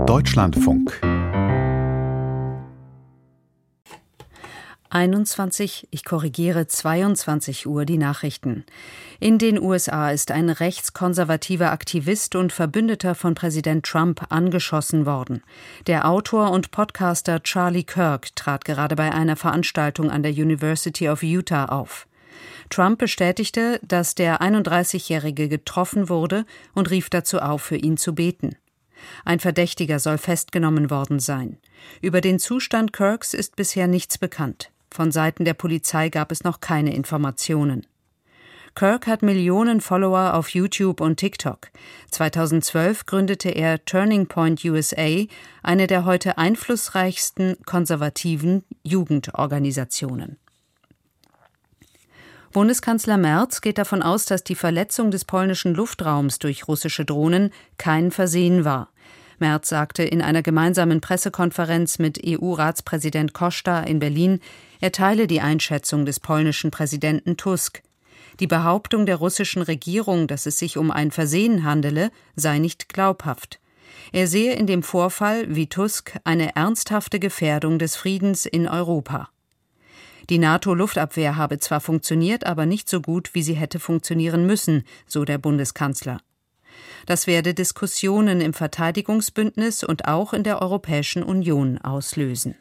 Deutschlandfunk 22 Uhr die Nachrichten. In den USA ist ein rechtskonservativer Aktivist und Verbündeter von Präsident Trump angeschossen worden. Der Autor und Podcaster Charlie Kirk trat gerade bei einer Veranstaltung an der University of Utah auf. Trump bestätigte, dass der 31-Jährige getroffen wurde und rief dazu auf, für ihn zu beten. Ein Verdächtiger soll festgenommen worden sein. Über den Zustand Kirks ist bisher nichts bekannt. Von Seiten der Polizei gab es noch keine Informationen. Kirk hat Millionen Follower auf YouTube und TikTok. 2012 gründete er Turning Point USA, eine der heute einflussreichsten konservativen Jugendorganisationen. Bundeskanzler Merz geht davon aus, dass die Verletzung des polnischen Luftraums durch russische Drohnen kein Versehen war. Merz sagte in einer gemeinsamen Pressekonferenz mit EU-Ratspräsident Costa in Berlin, er teile die Einschätzung des polnischen Präsidenten Tusk. Die Behauptung der russischen Regierung, dass es sich um ein Versehen handele, sei nicht glaubhaft. Er sehe in dem Vorfall, wie Tusk, eine ernsthafte Gefährdung des Friedens in Europa. Die NATO-Luftabwehr habe zwar funktioniert, aber nicht so gut, wie sie hätte funktionieren müssen, so der Bundeskanzler. Das werde Diskussionen im Verteidigungsbündnis und auch in der Europäischen Union auslösen.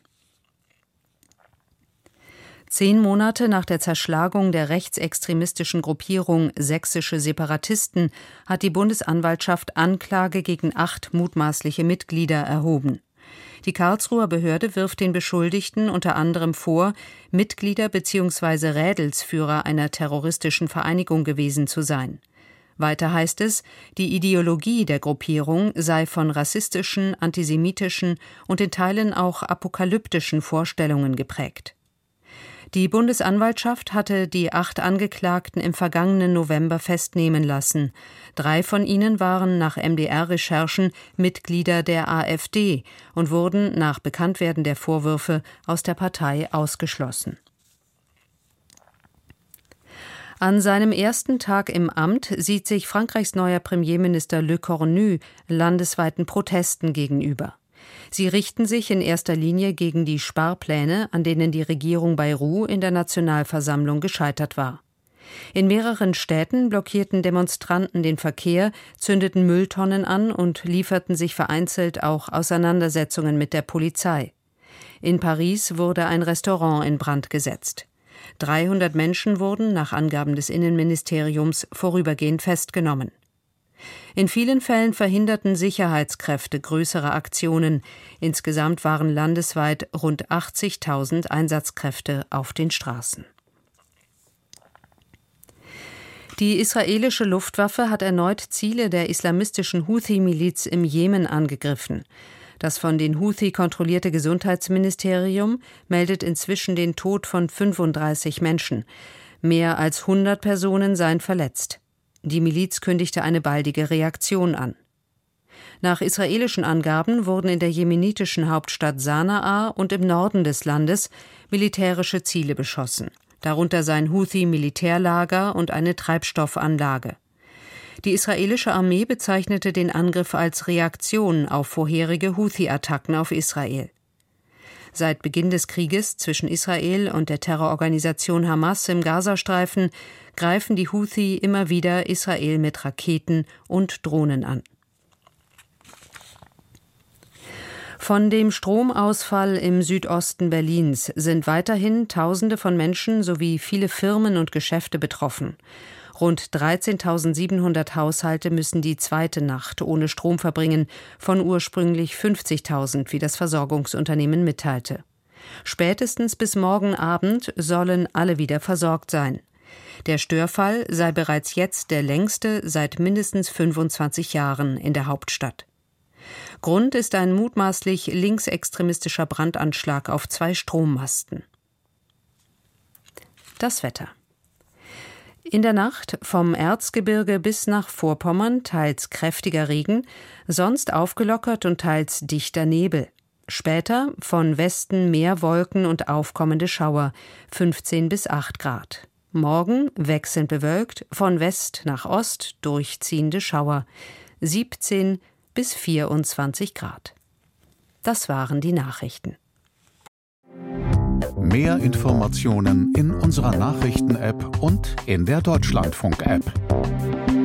10 Monate nach der Zerschlagung der rechtsextremistischen Gruppierung Sächsische Separatisten hat die Bundesanwaltschaft Anklage gegen 8 mutmaßliche Mitglieder erhoben. Die Karlsruher Behörde wirft den Beschuldigten unter anderem vor, Mitglieder bzw. Rädelsführer einer terroristischen Vereinigung gewesen zu sein. Weiter heißt es, die Ideologie der Gruppierung sei von rassistischen, antisemitischen und in Teilen auch apokalyptischen Vorstellungen geprägt. Die Bundesanwaltschaft hatte die 8 Angeklagten im vergangenen November festnehmen lassen. 3 von ihnen waren nach MDR-Recherchen Mitglieder der AfD und wurden nach Bekanntwerden der Vorwürfe aus der Partei ausgeschlossen. An seinem ersten Tag im Amt sieht sich Frankreichs neuer Premierminister Le Cornu landesweiten Protesten gegenüber. Sie richten sich in erster Linie gegen die Sparpläne, an denen die Regierung Bayrou in der Nationalversammlung gescheitert war. In mehreren Städten blockierten Demonstranten den Verkehr, zündeten Mülltonnen an und lieferten sich vereinzelt auch Auseinandersetzungen mit der Polizei. In Paris wurde ein Restaurant in Brand gesetzt. 300 Menschen wurden, nach Angaben des Innenministeriums, vorübergehend festgenommen. In vielen Fällen verhinderten Sicherheitskräfte größere Aktionen. Insgesamt waren landesweit rund 80.000 Einsatzkräfte auf den Straßen. Die israelische Luftwaffe hat erneut Ziele der islamistischen Houthi-Miliz im Jemen angegriffen. Das von den Houthi kontrollierte Gesundheitsministerium meldet inzwischen den Tod von 35 Menschen. Mehr als 100 Personen seien verletzt. Die Miliz kündigte eine baldige Reaktion an. Nach israelischen Angaben wurden in der jemenitischen Hauptstadt Sanaa und im Norden des Landes militärische Ziele beschossen. Darunter seien Houthi-Militärlager und eine Treibstoffanlage. Die israelische Armee bezeichnete den Angriff als Reaktion auf vorherige Houthi-Attacken auf Israel. Seit Beginn des Krieges zwischen Israel und der Terrororganisation Hamas im Gazastreifen greifen die Houthi immer wieder Israel mit Raketen und Drohnen an. Von dem Stromausfall im Südosten Berlins sind weiterhin Tausende von Menschen sowie viele Firmen und Geschäfte betroffen. Rund 13.700 Haushalte müssen die zweite Nacht ohne Strom verbringen, von ursprünglich 50.000, wie das Versorgungsunternehmen mitteilte. Spätestens bis morgen Abend sollen alle wieder versorgt sein. Der Störfall sei bereits jetzt der längste seit mindestens 25 Jahren in der Hauptstadt. Grund ist ein mutmaßlich linksextremistischer Brandanschlag auf 2 Strommasten. Das Wetter. In der Nacht vom Erzgebirge bis nach Vorpommern teils kräftiger Regen, sonst aufgelockert und teils dichter Nebel. Später von Westen mehr Wolken und aufkommende Schauer, 15 bis 8 Grad. Morgen wechselnd bewölkt, von West nach Ost durchziehende Schauer, 17 bis 24 Grad. Das waren die Nachrichten. Mehr Informationen in unserer Nachrichten-App und in der Deutschlandfunk-App.